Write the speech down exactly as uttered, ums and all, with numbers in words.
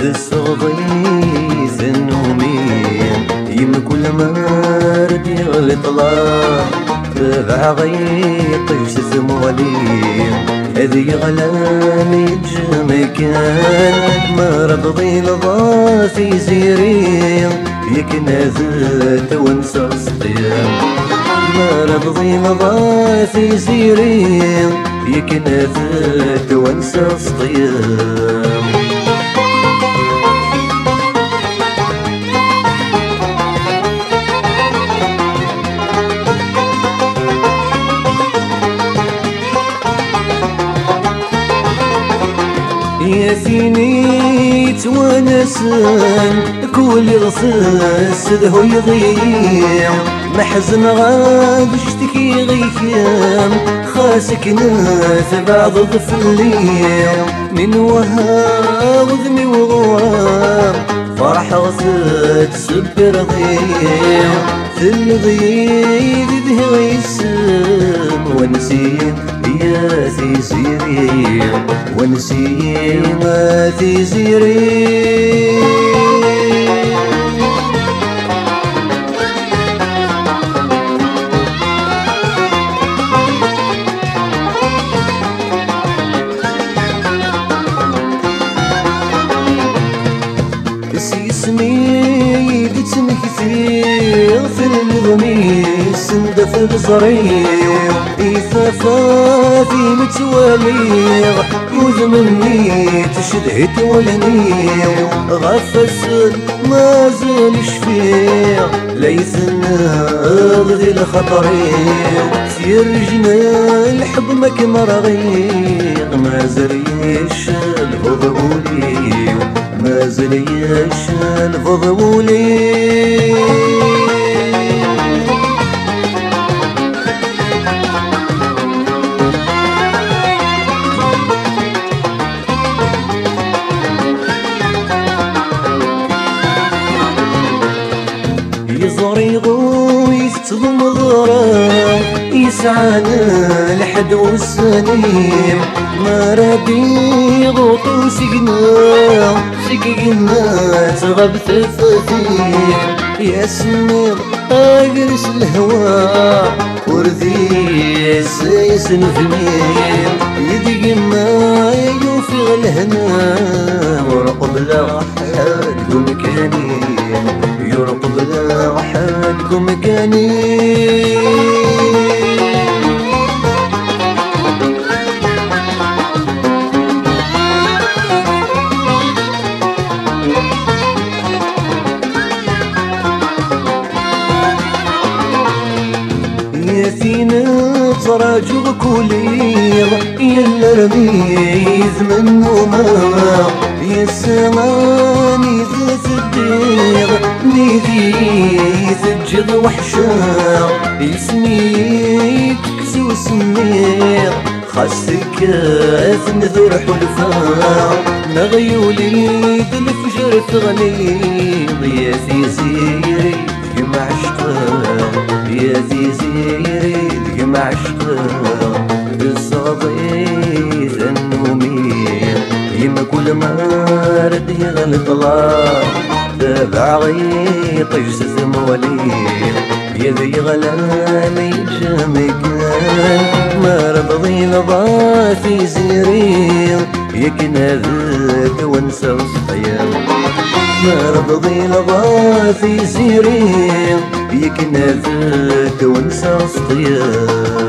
الصغي ذنومين يم كل ما رد يغلط الله تبع غيطي ثمولين هذي غلام يجمع كان ما ربضي لضا في زيرين يكنازت ونسى صديم ما ربضي لضا في زيرين يكنازت ونسى صديم يا سيني توانسن كل رصاص ذهو يضيع محزن غاد اشتكي غيكام خاسك ناس بعض ضفلية من وهاب ذمي وغوام فرح غصت سبر ضيع في الضيد ذهو يسم ونسيت يا تيسيري ونسي ما تيسيري اسمي دتنك كثير في الغميس ندف الصريح إثافا في متواليغ يوز مني تشدهت ولنيغ غفص ما زال شفيغ ليس الناغ ذي الخطريغ سير جنال حب مك مرغيغ ما زال يشال فضولي ما زال يشال فضولي يزريغو يستظم ضرام يسعانا لحد والسليم ما ربي غطو سقنا سقنا تغبت فتيم يا سمير اجلس الهوى وردي سيس نفنيم يدق ما يوفي الهنا ورقب لا حد مكاني يرقب لا حدكم مكاني يا فينا تراجع كوليغ يا رميز منو ما يا سماني ذات الديغ نيدي تجد وحشا يسميك كسو سمير خاصك نذور حلفا نغيولي بالفجر تغنيض يا زيزيري يما عشقا يا زيزيري يما عشقا بالصدي ذنومين يما كل ما رد يغلط الله تبع غيط يجسس مواليد يا ذي غلامي جمكان ما ربضي لضا في زيرين يكنا ذات وانسى الصيام ما ربضي لضا في زيرين يكنا ذات وانسى الصيام